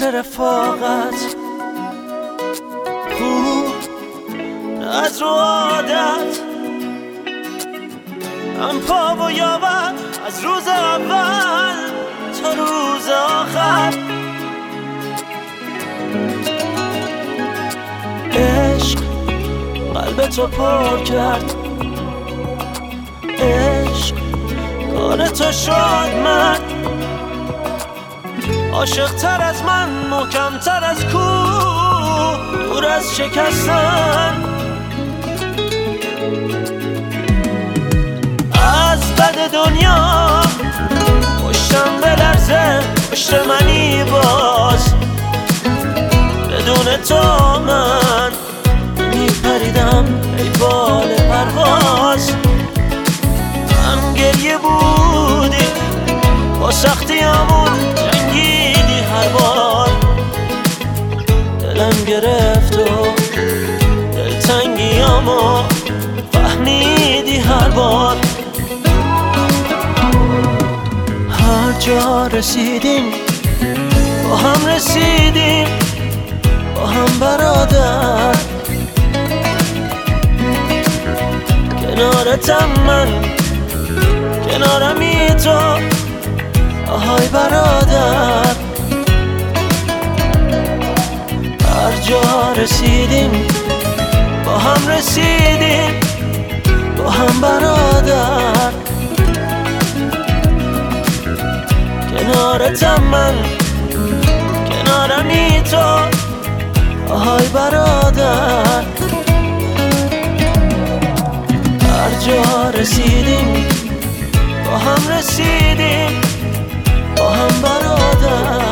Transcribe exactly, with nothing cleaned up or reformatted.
رفاقت خوب از رو عادت هم پا و یاور از روز اول تا روز آخر. عشق قلب تو پر کرد، عشق کار تو شد من عاشق تر از من، محکم تر از کوه، دور از شکستن. از بد دنیا پشتم بلرزه، پشت منی باز بدون تو من میپریدم ای بال پرواز. هم گریه بودی با سختیامون جنگیدی هر بار، دلم گرفت و دلتنگیامو فهمیدی هر بار. هر جا رسیدیم با هم رسیدیم، با هم برادر. کنارتم من، کنارمی تو، آهای برادر. هر جا رسیدیم با هم رسیدیم، با هم برادر. کنارتم من، کنارمی تو، آهای برادر. هر جا رسیدیم با هم رسیدیم، با هم برادر.